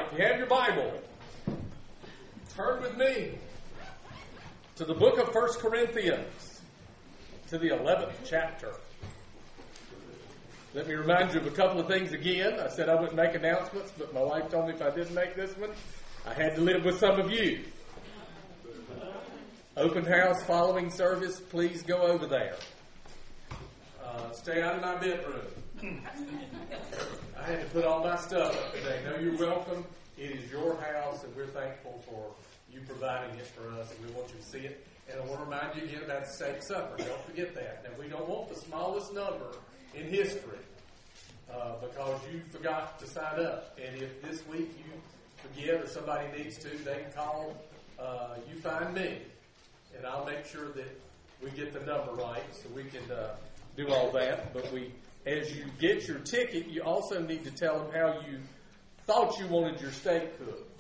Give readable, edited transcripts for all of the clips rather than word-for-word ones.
if you have your Bible, turn with me to the book of 1 Corinthians, to the 11th chapter. Let me remind you of a couple of things again. I said I wouldn't make announcements, but my wife told me if I didn't make this one, I had to live with some of you. Open house following service, please go over there. Stay out of my bedroom. I had to put all my stuff up today. No, you're welcome. It is your house, and we're thankful for you providing it for us, and we want you to see it. And I want to remind you again about the steak supper. Don't forget that. Now, we don't want the smallest number in history because you forgot to sign up. And if this week you forget or somebody needs to, they can call you find me, and I'll make sure that we get the number right so we can do all that. But as you get your ticket, you also need to tell them how you thought you wanted your steak cooked.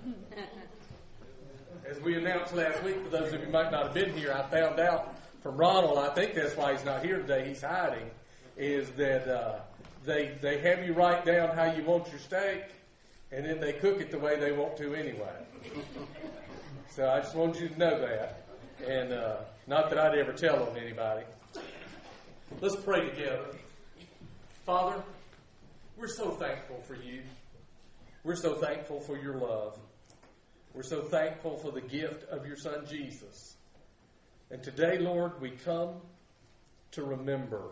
As we announced last week, for those of you who might not have been here, I found out from Ronald, I think that's why he's not here today, he's hiding, is that they have you write down how you want your steak, and then they cook it the way they want to anyway. So I just want you to know that, and not that I'd ever tell on anybody. Let's pray together. Father, we're so thankful for you. We're so thankful for your love. We're so thankful for the gift of your Son, Jesus. And today, Lord, we come to remember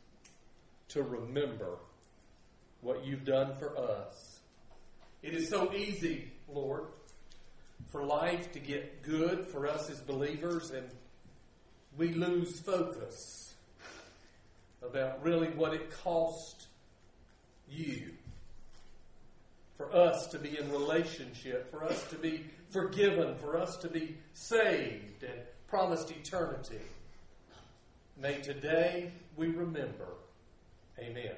what you've done for us. It is so easy, Lord, for life to get good for us as believers, and we lose focus about really what it cost you for us to be in relationship, for us to be forgiven, for us to be saved and promised eternity. May today we remember. Amen.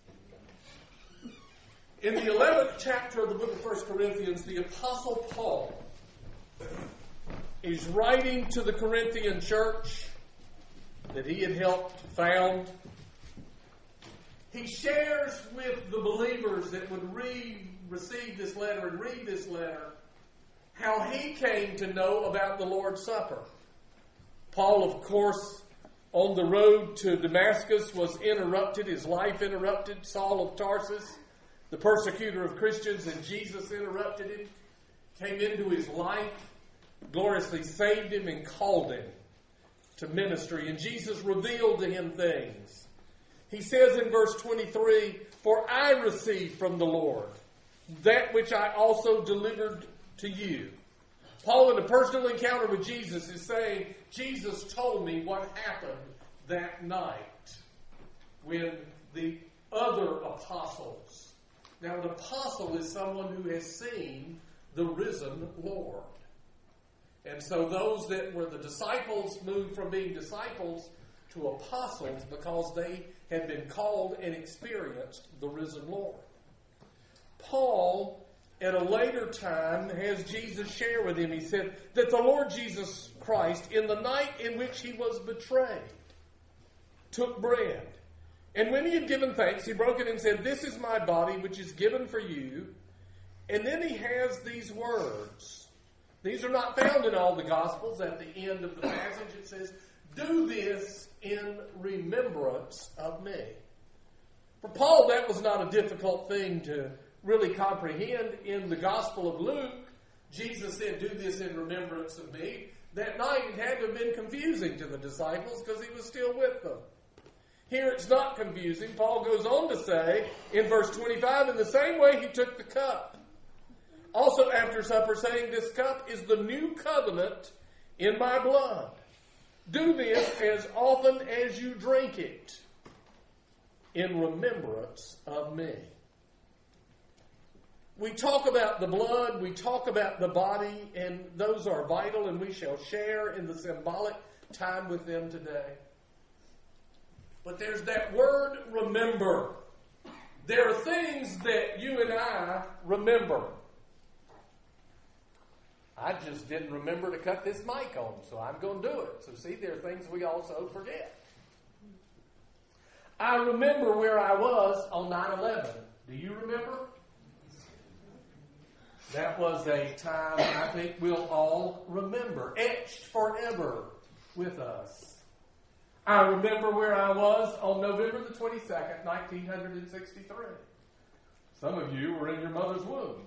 In the 11th chapter of the book of 1 Corinthians, the Apostle Paul is writing to the Corinthian church that he had helped found. He shares with the believers that would receive this letter and read this letter how he came to know about the Lord's Supper. Paul, of course, on the road to Damascus was interrupted, his life interrupted. Saul of Tarsus, the persecutor of Christians, and Jesus interrupted him, came into his life, gloriously saved him and called him to ministry. And Jesus revealed to him things. He says in verse 23, "For I received from the Lord that which I also delivered to you." Paul, in a personal encounter with Jesus, is saying, Jesus told me what happened that night when the other apostles. Now, an apostle is someone who has seen the risen Lord. And so those that were the disciples moved from being disciples to apostles because they had been called and experienced the risen Lord. Paul, at a later time, has Jesus share with him. He said that the Lord Jesus Christ, in the night in which he was betrayed, took bread. And when he had given thanks, he broke it and said, "This is my body, which is given for you." And then he has these words. These are not found in all the Gospels. At the end of the passage, it says, "Do this in remembrance of me." For Paul, that was not a difficult thing to really comprehend. In the Gospel of Luke, Jesus said, "Do this in remembrance of me." That night it had to have been confusing to the disciples because he was still with them. Here it's not confusing. Paul goes on to say in verse 25, "In the same way he took the cup also after supper, saying, 'This cup is the new covenant in my blood. Do this as often as you drink it in remembrance of me.'" We talk about the blood, we talk about the body, and those are vital, and we shall share in the symbolic time with them today. But there's that word, remember. There are things that you and I remember. I just didn't remember to cut this mic on, so I'm going to do it. So see, there are things we also forget. I remember where I was on 9/11. Do you remember? That was a time I think we'll all remember, etched forever with us. I remember where I was on November the 22nd, 1963. Some of you were in your mother's womb.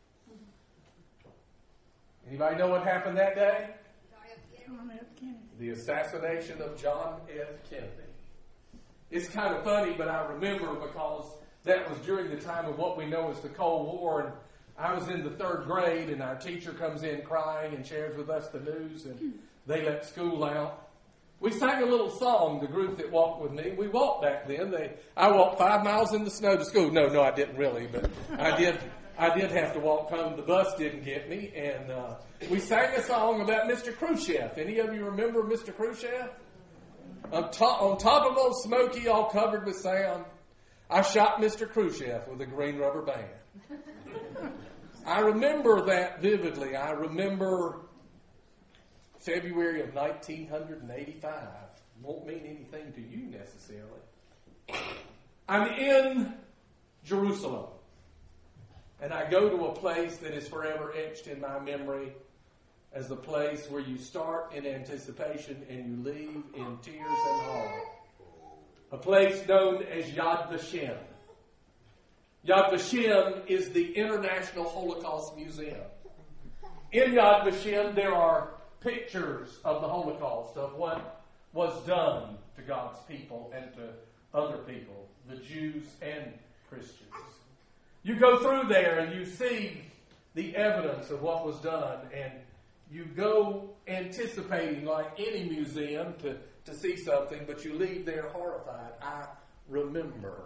Anybody know what happened that day? John F. Kennedy. The assassination of John F. Kennedy. It's kind of funny, but I remember because that was during the time of what we know as the Cold War, and I was in the 3rd grade, and our teacher comes in crying and shares with us the news, and they let school out. We sang a little song, the group that walked with me. We walked back then. I walked 5 miles in the snow to school. No, I didn't really, but I did have to walk home. The bus didn't get me, and we sang a song about Mr. Khrushchev. Any of you remember Mr. Khrushchev? On top of Old Smoky, all covered with sand, I shot Mr. Khrushchev with a green rubber band. I remember that vividly. I remember February of 1985. Won't mean anything to you necessarily. I'm in Jerusalem. And I go to a place that is forever etched in my memory as the place where you start in anticipation and you leave in tears and horror. A place known as Yad Vashem. Yad Vashem is the International Holocaust Museum. In Yad Vashem, there are pictures of the Holocaust, of what was done to God's people and to other people, the Jews and Christians. You go through there and you see the evidence of what was done, and you go anticipating, like any museum, to see something, but you leave there horrified. I remember.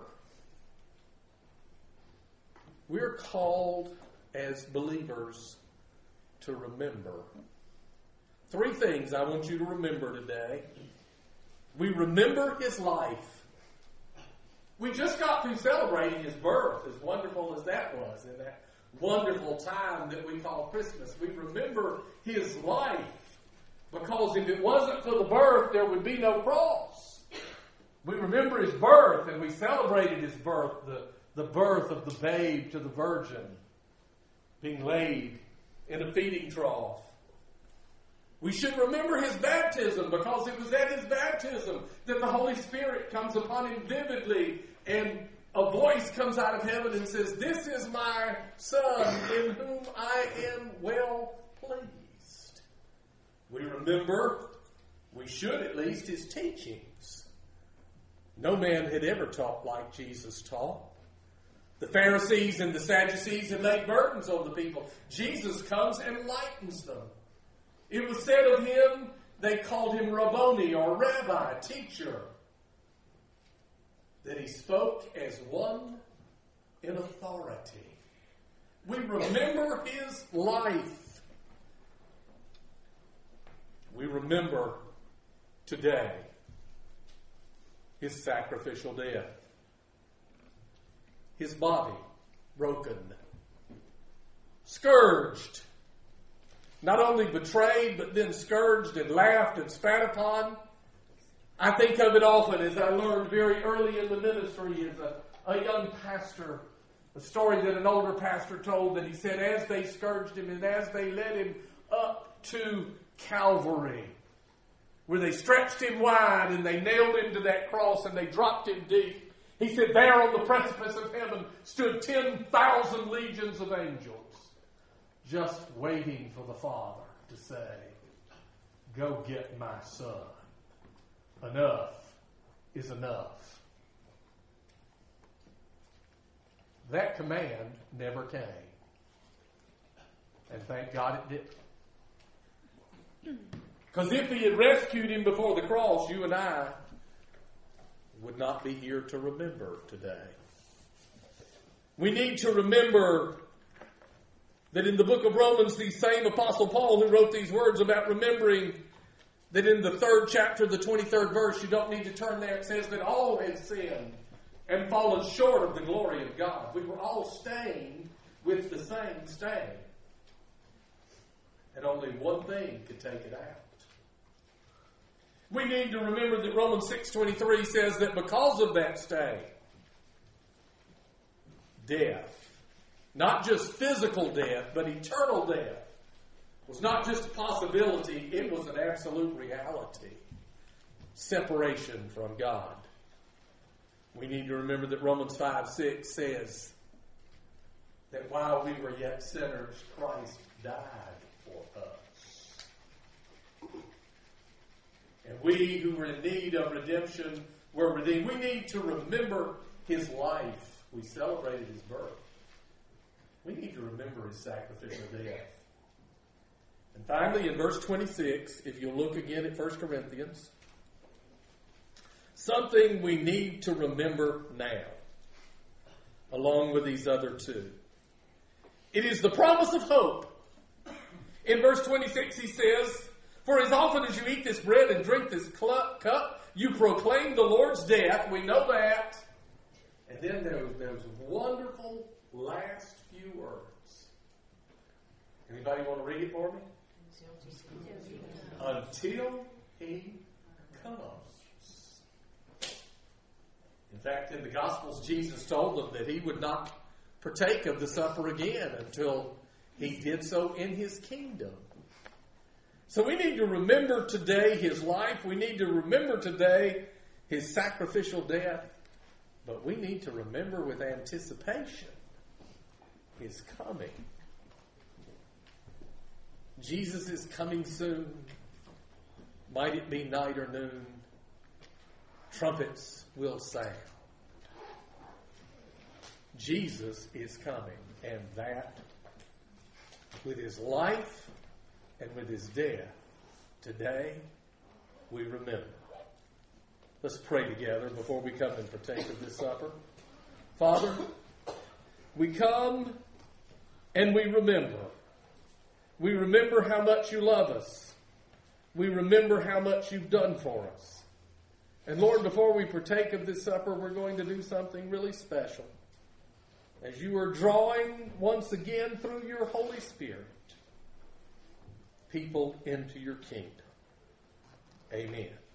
We're called as believers to remember. 3 things I want you to remember today. We remember his life. We just got through celebrating his birth, as wonderful as that was, in that wonderful time that we call Christmas. We remember his life, because if it wasn't for the birth, there would be no cross. We remember his birth, and we celebrated his birth, the birth of the babe to the virgin, being laid in a feeding trough. We should remember his baptism, because it was at his baptism that the Holy Spirit comes upon him vividly, and a voice comes out of heaven and says, "This is my Son, in whom I am well pleased." We remember, we should at least, his teachings. No man had ever taught like Jesus taught. The Pharisees and the Sadducees had laid burdens on the people. Jesus comes and lightens them. It was said of him, they called him Rabboni, or Rabbi, teacher, that he spoke as one in authority. We remember his life. We remember today his sacrificial death. His body broken, scourged, not only betrayed, but then scourged and laughed and spat upon. I think of it often, as I learned very early in the ministry as a young pastor, a story that an older pastor told, that he said as they scourged him and as they led him up to Calvary, where they stretched him wide and they nailed him to that cross and they dropped him deep, he said there on the precipice of heaven stood 10,000 legions of angels, just waiting for the Father to say, "Go get my son. Enough is enough." That command never came. And thank God it didn't. Because if he had rescued him before the cross, you and I would not be here to remember today. We need to remember that in the book of Romans, the same Apostle Paul who wrote these words about remembering, that in the 3rd chapter, the 23rd verse, you don't need to turn there, it says that all had sinned and fallen short of the glory of God. We were all stained with the same stain. And only one thing could take it out. We need to remember that Romans 6:23 says that because of that stain, death not just physical death, but eternal death, was not just a possibility, it was an absolute reality. Separation from God. We need to remember that Romans 5:6 says that while we were yet sinners, Christ died for us. And we who were in need of redemption were redeemed. We need to remember His life. We celebrated His birth. We need to remember His sacrificial death. And finally, in verse 26, if you look again at 1 Corinthians, something we need to remember now, along with these other two. It is the promise of hope. In verse 26 he says, "For as often as you eat this bread and drink this cup, you proclaim the Lord's death." We know that. And then there's wonderful last few words. Anybody want to read it for me? Until He comes. In fact, in the Gospels, Jesus told them that He would not partake of the supper again until He did so in His kingdom. So we need to remember today His life. We need to remember today His sacrificial death. But we need to remember with anticipation His coming. Jesus is coming soon. Might it be night or noon, trumpets will sound. Jesus is coming, and that with His life and with His death, today we remember. Let's pray together before we come and partake of this supper. Father, we come and we remember. We remember how much You love us. We remember how much You've done for us. And Lord, before we partake of this supper, we're going to do something really special. As You are drawing once again through Your Holy Spirit people into Your kingdom. Amen.